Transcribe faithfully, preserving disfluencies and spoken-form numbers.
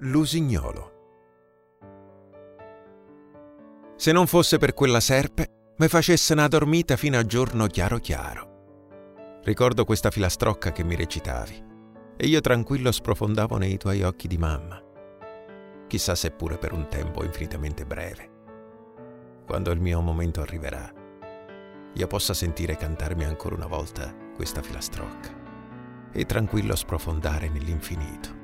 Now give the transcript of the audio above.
L'usignolo. Se non fosse per quella serpe, me facesse una dormita fino a giorno chiaro chiaro. Ricordo questa filastrocca che mi recitavi, e io tranquillo sprofondavo nei tuoi occhi di mamma. Chissà se pure per un tempo infinitamente breve. Quando il mio momento arriverà, io possa sentire cantarmi ancora una volta questa filastrocca e tranquillo sprofondare nell'infinito.